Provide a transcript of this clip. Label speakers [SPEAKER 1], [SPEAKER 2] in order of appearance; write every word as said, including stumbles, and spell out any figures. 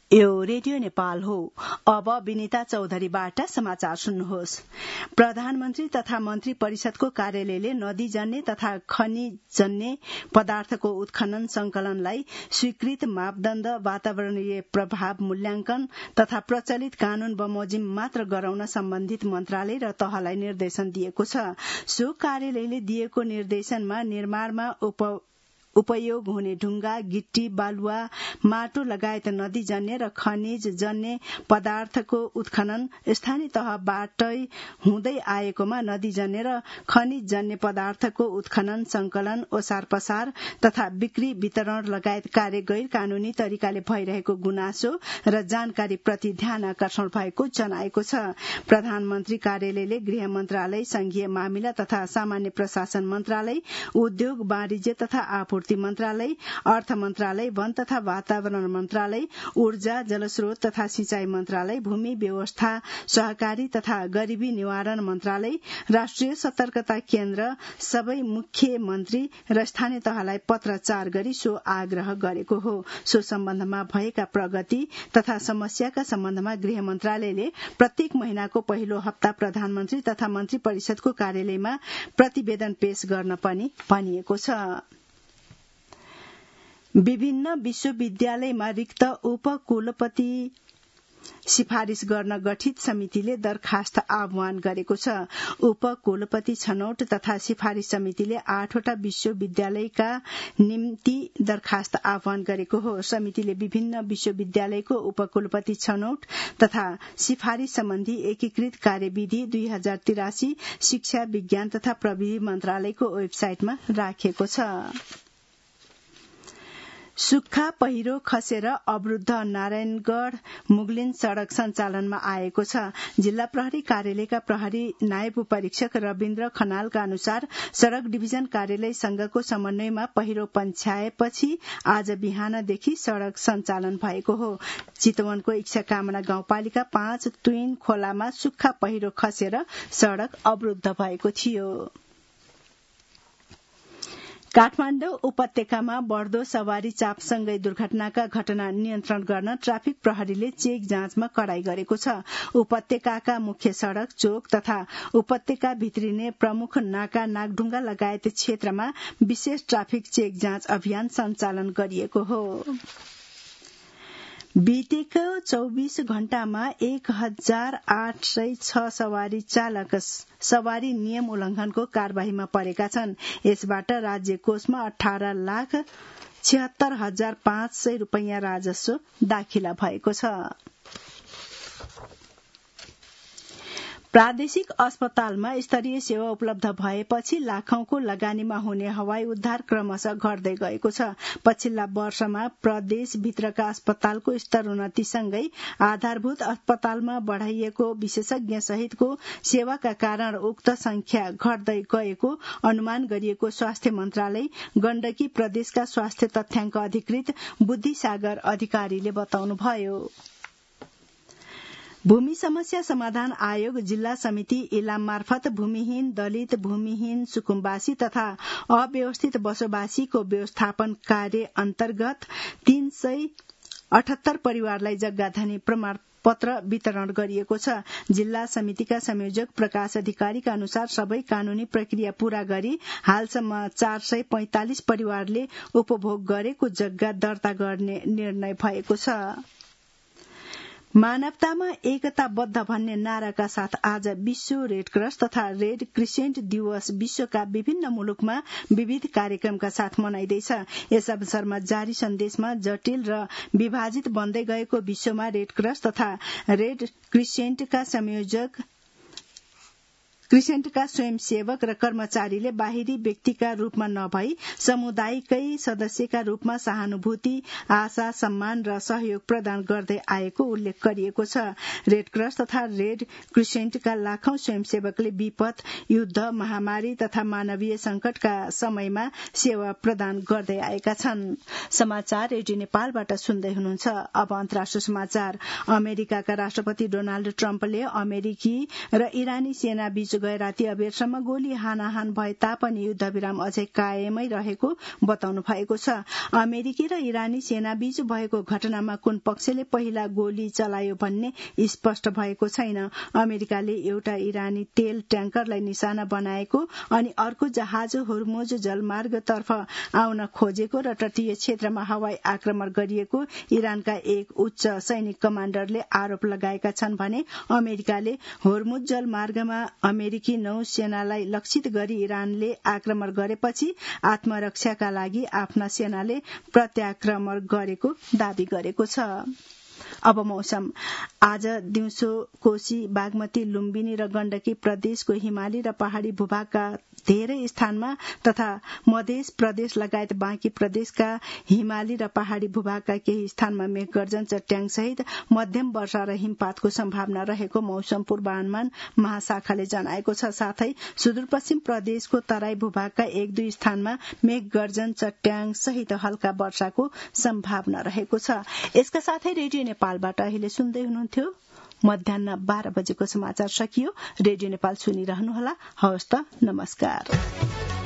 [SPEAKER 1] यो रेडियो नेपाल हो। अब विनिता चौधरीबाट समाचार सुन्नुहोस्। प्रधानमन्त्री तथा मन्त्री परिषदको कार्यालयले नदीजन्य तथा खनिजन्य पदार्थको उत्खनन संकलनलाई स्वीकृत मापदण्ड, वातावरणीय प्रभाव मूल्याङ्कन तथा प्रचलित कानून बमोजिम मात्र गराउन सम्बन्धित मन्त्रालय र तहलाई निर्देशन दिएको छ। सो कार्यालयले दिएको निर्देशनमा निर्माणमा उप उपयोग हुने ढुङ्गा, गिट्टी, बालुवा, माटो लगायत नदीजन्य र खनिजजन्य पदार्थको उत्खनन स्थानीय तहबाटै हुँदै आएकोमा नदीजन्य र खनिजजन्य पदार्थको उत्खनन, संकलन, ओसार पसार तथा बिक्री वितरण लगायत कार्य गैर कानूनी तरिकाले भइरहेको गुनासो र जानकारी प्रति ध्यान आकर्षण भएको जनाएको छ। प्रधानमन्त्री कार्यालयले गृह मन्त्रालय, संघीय मामिला तथा सामान्य प्रशासन मन्त्रालय, उद्योग वाणिज्य तथा आपूर्ति मन्त्रालय, अर्थ मन्त्रालय, वन तथा वातावरण मन्त्रालय, ऊर्जा, जलस्रोत तथा सिंचाई मन्त्रालय, भूमि व्यवस्था, सहकारी तथा गरीबी निवारण मन्त्रालय, राष्ट्रिय सतर्कता केन्द्र, सबै मुख्य मन्त्री र स्थानीय तहलाई पत्रचार गरी सो आग्रह गरेको हो। सो सम्बन्धमा भएका प्रगति तथा समस्याका सम्बन्धमा गृह मन्त्रालयले प्रत्येक महिनाको पहिलो हप्ता प्रधानमन्त्री तथा मन्त्री परिषदको कार्यालयमा प्रतिवेदन पेश गर्न पनि भनिएको छ। विभिन्न विश्वविद्यालयमा रिक्त उपकुलपति सिफारिश गर्न गठित समितिले दरखास्त आह्वान गरेको छ। उपकुलपति छनौट तथा सिफारिश समितिले आठवटा विश्वविद्यालयका निम्ति दरखास्त आह्वान गरेको हो। समितिले विभिन्न विश्वविद्यालयको उपकुलपति छनौट तथा सिफारिश सम्बन्धी एकीकृत कार्यविधि दुई हजार तिरासी शिक्षा, विज्ञान तथा प्रविधि मन्त्रालयको वेबसाइटमा राखेको छ। सुक्खा पहिरो खसेर अवरुद्ध नारायणगढ़ मुगलिन सड़क सञ्चालनमा आएको छ। जिल्ला प्रहरी कार्यालयका प्रहरी नायब परीक्षक रविन्द्र खनालका अनुसार सड़क डिभिजन कार्यालय संघको समन्वयमा पहिरो पन्छाएपछि आज बिहानदेखि सड़क सञ्चालन भएको हो। चितवनको इच्छाकामना गाउँपालिका पाँच तुइन खोलामा सुक्खा पहिरो खसेर सड़क अवरुद्ध भएको थियो। काठमाडौँ उपत्यकामा बढ़दो सवारी चापसँगै दुर्घटनाका घटना नियन्त्रण गर्न ट्राफिक प्रहरीले चेक जाँचमा कडाई गरेको छ। उपत्यकाका मुख्य सड़क, चोक तथा उपत्यका भित्रिने प्रमुख नाका, नागढुङ्गा लगायत क्षेत्रमा विशेष ट्राफिक चेक जाँच अभियान सञ्चालन गरिएको हो। बितेको चौबीस घण्टामा एक हजार आठ सय छ सवारी चालक सवारी नियम उल्लंघनको कार्यवाहीमा परेका छन्। यसबाट राज्य कोषमा अठार लाख छिहत्तर हजार पाँच सय रूपियाँ राजस्व दाखिला भएको छ। प्रादेशिक अस्पतालमा स्तरीय सेवा उपलब्ध भएपछि लाखौंको लगानीमा हुने हवाई उद्धार क्रमशः घट्दै गएको छ। पछिल्ला वर्षमा प्रदेशभित्रका अस्पतालको स्तर उन्नतिसँगै आधारभूत अस्पतालमा बढ़ाइएको विशेषज्ञ सहितको सेवाका कारण उक्त संख्या घट्दै गएको अनुमान गरिएको स्वास्थ्य मन्त्रालय गण्डकी प्रदेशका स्वास्थ्य तथ्याङ्क अधिकृत बुद्धिसागर अधिकारीले बताउनुभयो। भूमि समस्या समाधान आयोग जिल्ला समिति इलाम मार्फत भूमिहीन, दलित, भूमिहीन, सुकुम्बासी तथा अव्यवस्थित बसोबासीको व्यवस्थापन कार्य अन्तर्गत तीन सय अठहत्तर परिवारलाई जग्गाधनी प्रमाण पत्र वितरण गरिएको छ। जिल्ला समितिका संयोजक प्रकाश अधिकारीका अनुसार सबै कानूनी प्रक्रिया पूरा गरी हालसम्म चार सय पैंतालिस परिवारले उपभोग गरेको जग्गा दर्ता गर्ने निर्णय भएको छ। मानवतामा एकताबद्ध भन्ने नाराका साथ आज विश्व रेडक्रस तथा रेड क्रिसेन्ट दिवस विश्वका विभिन्न मुलुकमा विविध कार्यक्रमका साथ मनाइँदैछ। यस अवसरमा जारी सन्देशमा जटिल र विभाजित बन्दै गएको विश्वमा रेडक्रस तथा रेड क्रिसेन्टका संयोजक क्रिसेन्टका स्वयंसेवक र कर्मचारीले बाहिरी व्यक्तिका रूपमा नभई समुदायकै सदस्यका रूपमा सहानुभूति, आशा, सम्मान र सहयोग प्रदान गर्दै आएको उल्लेख गरिएको छ। रेडक्रस तथा रेड क्रिसेन्टका लाखौं स्वयंसेवकले विपद, युद्ध, महामारी तथा मानवीय संकटका समयमा सेवा प्रदान गर्दै आएका छन्। समाचार रेडियो नेपालबाट सुन्दै हुनुहुन्छ। अब अन्तर्राष्ट्रिय समाचार। अमेरिकाका राष्ट्रपति डोनाल्ड ट्रम्पले अमेरिकी र इरानी सेना बीच गए राति अबेरसम्म गोली हानाहान भए तापनि युद्धविराम अझै कायमै रहेको बताउनु भएको छ। अमेरिकी र इरानी सेनाबीच भएको घटनामा कुन पक्षले पहिला गोली चलायो भन्ने स्पष्ट भएको छैन। अमेरिकाले एउटा इरानी तेल ट्याङ्करलाई निशाना बनाएको अनि अर्को जहाज होर्मुज जलमार्गतर्फ आउन खोजेको र तटीय क्षेत्रमा हवाई आक्रमण गरिएको इरानका एक उच्च सैनिक कमाण्डरले आरोप लगाएका छन् भने अमेरिकाले होर्मुज जलमार्गमा अमेरिकी नौसेनालाई लक्षित गरी इरानले आक्रमण गरेपछि आत्मरक्षाका लागि आफ्ना सेनाले प्रत्याक्रमण गरेको दावी गरेको छ। अब मौसम। आज दिउँसो कोशी, बागमती, लुम्बिनी र गण्डकी प्रदेशको हिमाली र पहाड़ी भूभागका धेरै स्थानमा तथा मध्य प्रदेश लगायत बाँकी प्रदेशका हिमाली र पहाड़ी भूभागका केही स्थानमा मेघगर्जन, चट्याङ सहित मध्यम वर्षा र हिमपातको सम्भावना रहेको मौसम पूर्वानुमान महाशाखाले जनाएको छ। साथै सुदूरपश्चिम प्रदेशको तराई भूभागका एक दुई स्थानमा मेघगर्जन, चट्याङ सहित हल्का वर्षाको सम्भावना रहेको छ। यसका साथै रेडियो नेपालबाट अहिले सुन्दै हुनुहुन्थ्यो मध्याह्न बाह्र बजेको समाचार सकियो। रेडियो नेपाल सुनिरहनुहोला। हवस् त, नमस्कार।